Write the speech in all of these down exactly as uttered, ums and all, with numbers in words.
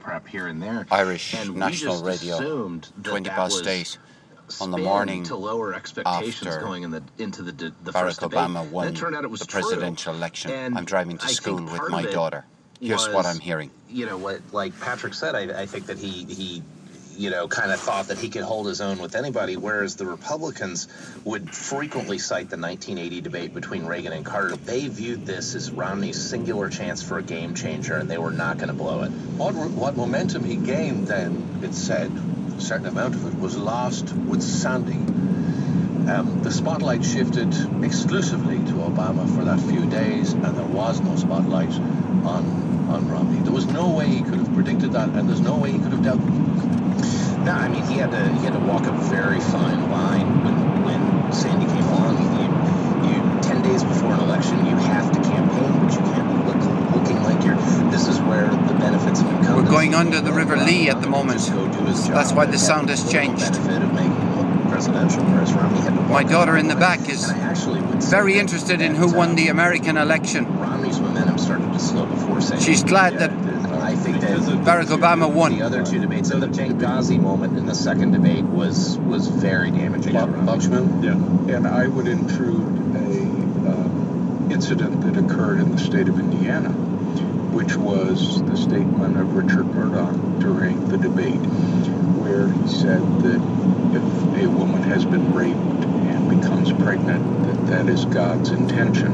prep here and there. Irish and National Radio, twenty past eight on the morning to lower expectations after going in the, into the, the Barack first Obama debate. won And it turned out it was the true. presidential election. And I'm driving to I school think with part my of it daughter. Here's was, what I'm hearing. You know, what, like Patrick said, I, I think that he, he you know, kind of thought that he could hold his own with anybody, whereas the Republicans would frequently cite the nineteen eighty debate between Reagan and Carter. They viewed this as Romney's singular chance for a game changer, and they were not going to blow it. What, what momentum he gained then, it said, a certain amount of it, was lost with Sandy. Um, the spotlight shifted exclusively to Obama for that few days, and there was no spotlight on, on Romney. There was no way he could have predicted that, and there's no way he could have dealt with it. No, I mean, he had to he had to walk a very fine line when when Sandy came along. You, you ten days before an election, you have to campaign, but you can't be look, looking like you're. This is where the benefits of incumbency. We're going under the River Lee at the moment. That's why the sound has changed. Presidential, whereas Romney had to My daughter in the back is very interested in who won the American election. Romney's momentum started to slow before Sandy. She's glad that I think that Barack Obama won. The other two debates, and the Benghazi moment in the second debate was was very damaging. Buxman? Yeah. And I would intrude a uh, incident that occurred in the state of Indiana, which was the statement of Richard Murdoch during the debate, where he said that if a woman has been raped and becomes pregnant, that that is God's intention.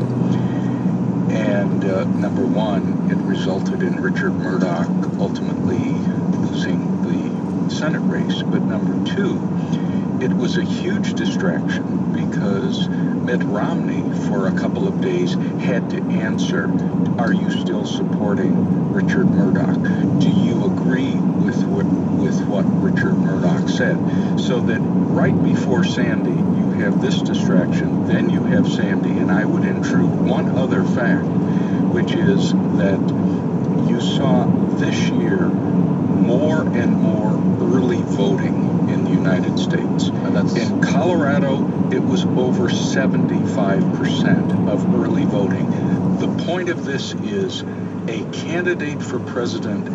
And uh, number one, it resulted in Richard Murdoch ultimately losing the Senate race. But number two, it was a huge distraction because Mitt Romney, for a couple of days, had to answer, are you still supporting Richard Murdoch? Do you agree with what, with what Richard Murdoch said? So that right before Sandy, you have this distraction, then you have Sandy, and I would intrude one other fact, which is that you saw this year more and more early voting in the United States. And that's in Colorado, it was over seventy-five percent of early voting. The point of this is a candidate for president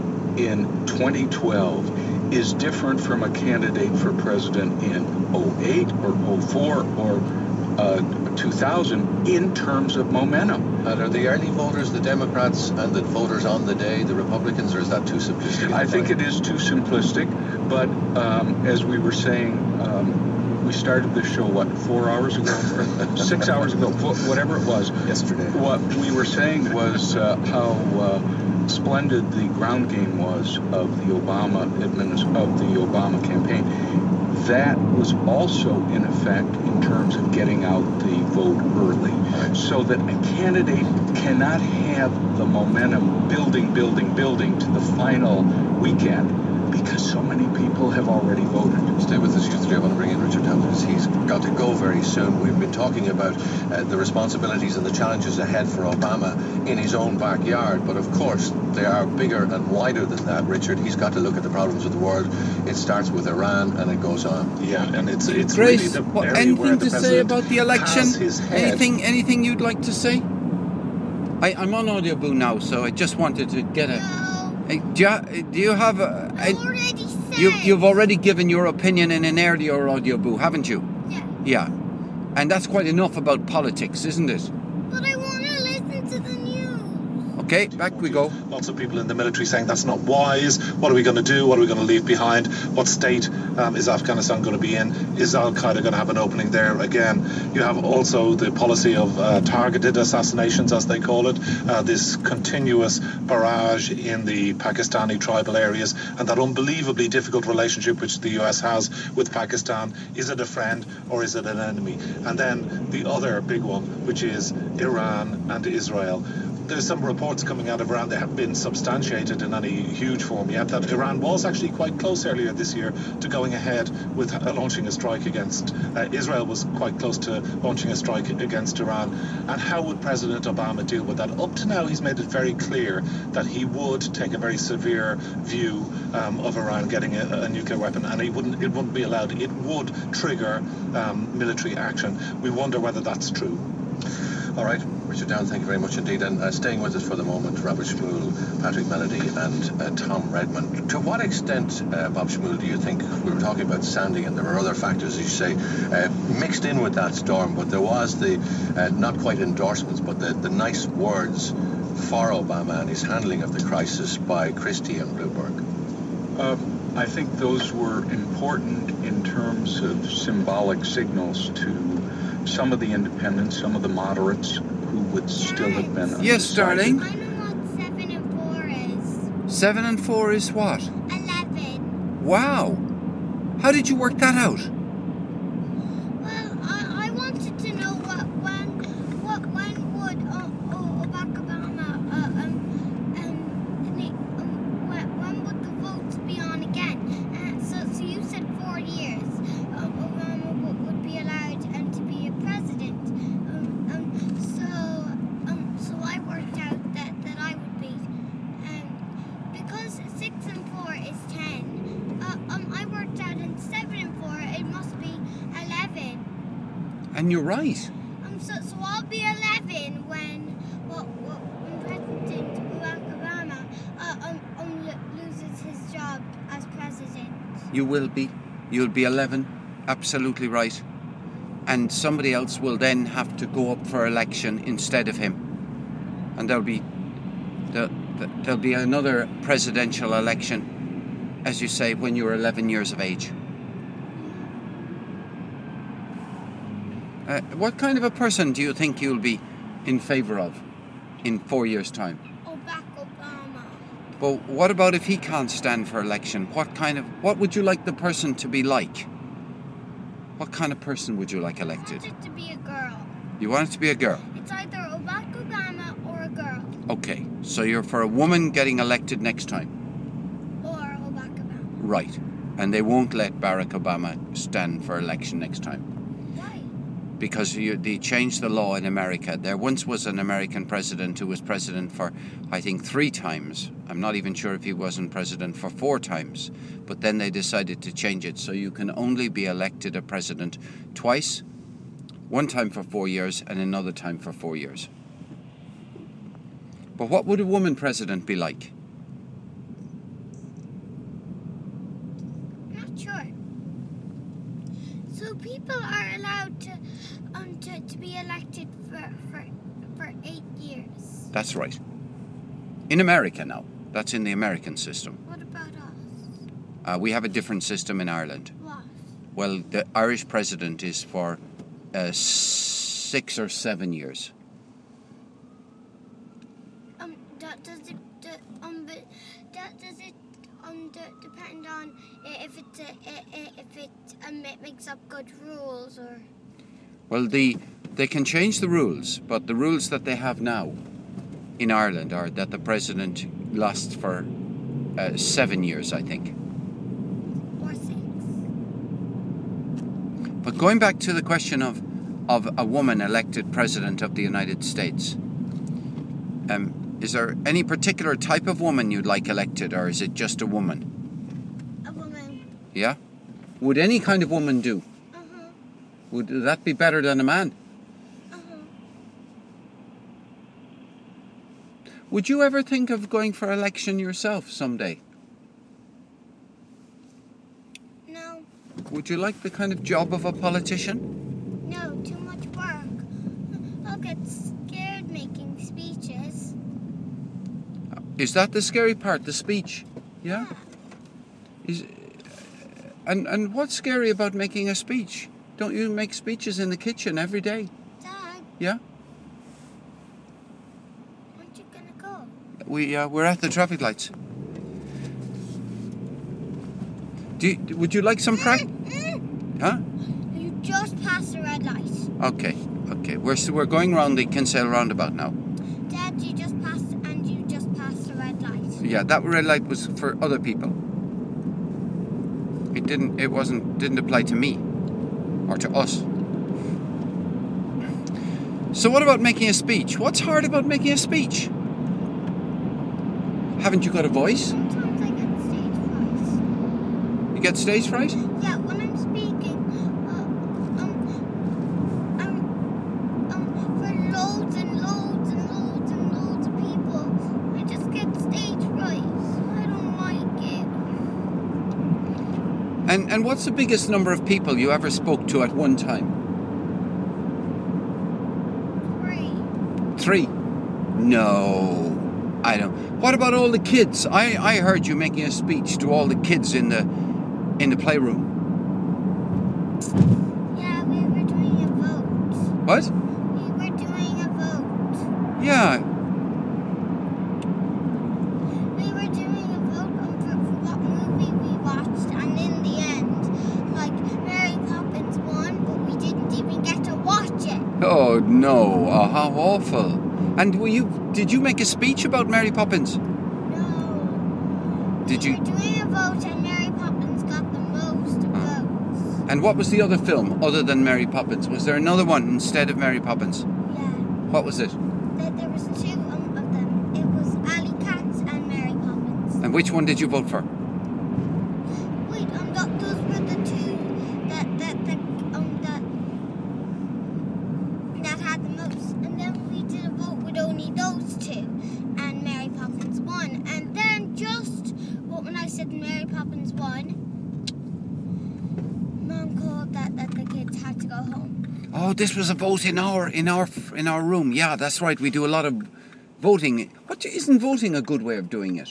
in twenty twelve is different from a candidate for president in oh eight or oh four or uh, two thousand in terms of momentum. And are the early voters the Democrats and the voters on the day the Republicans, or is that too simplistic? I think it is too simplistic, but um, as we were saying, um, we started this show, what, four hours ago? Or six hours ago, whatever it was. Yesterday. What we were saying was uh, how uh, splendid the ground game was of the Obama administ- of the Obama campaign. That was also in effect in terms of getting out the vote early, so that a candidate cannot have the momentum building, building, building to the final weekend because so many people have already voted. Stay with us, you three. I want to bring in Richard Tompkins. He's got to go very soon. We've been talking about uh, the responsibilities and the challenges ahead for Obama in his own backyard, but of course they are bigger and wider than that, Richard. He's got to look at the problems of the world. It starts with Iran and it goes on. Yeah, and it's it's Grace, really the what, area where anything the to say president about the election? has his head. Anything, anything you'd like to say? I, I'm on Audio Boo now, so I just wanted to get a. a do, you, do you have a? a already said. You, you've already given your opinion in an earlier Audio Boo, haven't you? Yeah. Yeah, and that's quite enough about politics, isn't it? But I want to listen to the news. Okay, back we go. Lots of people in the military saying that's not wise. What are we going to do? What are we going to leave behind? What state um, is Afghanistan going to be in? Is Al-Qaeda going to have an opening there again? You have also the policy of uh, targeted assassinations, as they call it, uh, this continuous barrage in the Pakistani tribal areas, and that unbelievably difficult relationship which the U S has with Pakistan. Is it a friend or is it an enemy? And then the other big one, which is Iran and Israel. There's some reports coming out of Iran. They haven't been substantiated in any huge form yet, that Iran was actually quite close earlier this year to going ahead with uh, launching a strike against uh, Israel. Was quite close to launching a strike against Iran. And how would President Obama deal with that? Up to now, he's made it very clear that he would take a very severe view um, of Iran getting a, a nuclear weapon, and he wouldn't. It wouldn't be allowed. It would trigger um, military action. We wonder whether that's true. All right, Richard Down, thank you very much indeed. And uh, staying with us for the moment, Robert Shmuel, Patrick Melody, and uh, Tom Redmond. To what extent, uh, Bob Shmuel, do you think, we were talking about Sandy and there were other factors, as you say, uh, mixed in with that storm, but there was the, uh, not quite endorsements, but the, the nice words for Obama and his handling of the crisis by Christie and Bloomberg? Um, I think those were important in terms of symbolic signals to some of the independents, some of the moderates who would still have been Yes, darling. I know what seven and four is. Seven and four is what? Eleven. Wow. How did you work that out? Well, I, I wanted to know what when what when would uh, uh, Barack Obama uh, um um, the, um when, when would the votes be on again? Uh, so so you said four years. Uh, Obama would, would be allowed um, to be a president. Um, um so um so I worked out that that I would be um because six and four is ten. Uh, um I worked out in seven and four it must be eleven. And you're right. Um, so, so I'll be eleven when, well, well, when President Barack Obama uh, um, um, lo- loses his job as president. You will be. You'll be eleven. Absolutely right. And somebody else will then have to go up for election instead of him. And there'll be there, there'll be another presidential election, as you say, when you're eleven years of age. Uh, what kind of a person do you think you'll be in favour of in four years' time? Oh, Barack Obama. But what about if he can't stand for election? What kind of what would you like the person to be like? What kind of person would you like I elected? want it to be a girl. You want it to be a girl? It's either Barack Obama or a girl. Okay, so you're for a woman getting elected next time. Or Barack Obama. Right. And they won't let Barack Obama stand for election next time. Why? Because you, they changed the law in America. There once was an American president who was president for, I think, three times. I'm not even sure if he wasn't president for four times. But then they decided to change it. So you can only be elected a president twice. One time for four years and another time for four years. But what would a woman president be like? Not sure. So people are allowed to um to, to be elected for, for for eight years. That's right. In America now. That's in the American system. What about us? Uh, we have a different system in Ireland. What? Well, the Irish president is for uh, six or seven years. Um, do, does it do, um but do, does it um do, depend on i- if it's a, i- i- if it um it makes up good rules or? Well, the they can change the rules, but the rules that they have now in Ireland are that the president lasts for uh, seven years, I think. Or six. But going back to the question of of a woman elected president of the United States, um, is there any particular type of woman you'd like elected, or is it just a woman? A woman. Yeah? Would any kind of woman do? Uh huh. Would that be better than a man? Uh huh. Would you ever think of going for election yourself someday? No. Would you like the kind of job of a politician? No. Too much work. I'll get scared making speeches. Is that the scary part, the speech? Yeah? Is and and what's scary about making a speech? Don't you make speeches in the kitchen every day? Dad, Yeah? aren't you gonna go? We uh, we're at the traffic lights. Do you, would you like some practice? Huh? You just passed the red light. Okay, okay. We're so we're going round the Kinsale roundabout now. Dad, you just passed, and you just passed the red light. Yeah, that red light was for other people. It didn't. It wasn't. Didn't apply to me or to us. So what about making a speech? What's hard about making a speech? Haven't you got a voice? Sometimes I get stage fright. You get stage fright? Yeah, when I'm speaking, uh, um, um, um, for loads And and what's the biggest number of people you ever spoke to at one time? Three. Three? No, I don't. What about all the kids? I, I heard you making a speech to all the kids in the in the playroom. Yeah, we were doing a vote. What? We were doing a vote. Yeah. We were doing a vote on for, for what movie we watched, and in the end, like, Mary Poppins won, but we didn't even get to watch it. Oh no! Oh, how awful! And were you? Did you make a speech about Mary Poppins? No. Did we you? were doing a vote, and Mary Poppins got the most votes. And what was the other film other than Mary Poppins? Was there another one instead of Mary Poppins? Yeah. What was it? There, there was two um, of them. It was Alley Cats and Mary Poppins. And which one did you vote for? Wait, um, th- those were the two that that that um that that had the most. And then we did a vote with only those two, and Mary Poppins won. And then just well, when I said Mary Poppins won, Mom called that that the kids had to go home. Oh, this was a vote in our in our in our room. Yeah, that's right. We do a lot of voting. What isn't voting a good way of doing it?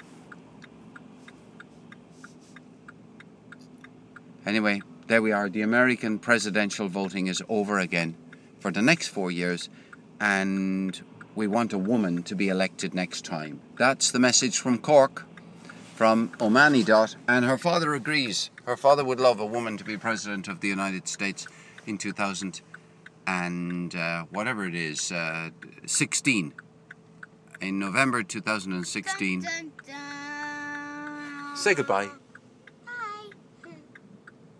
Anyway, there we are. The American presidential voting is over again for the next four years, and we want a woman to be elected next time. That's the message from Cork, from Omani Dot, and her father agrees. Her father would love a woman to be president of the United States in two thousand and uh, whatever it is, uh, sixteen. In November two thousand sixteen. Dun, dun, dun. Say goodbye.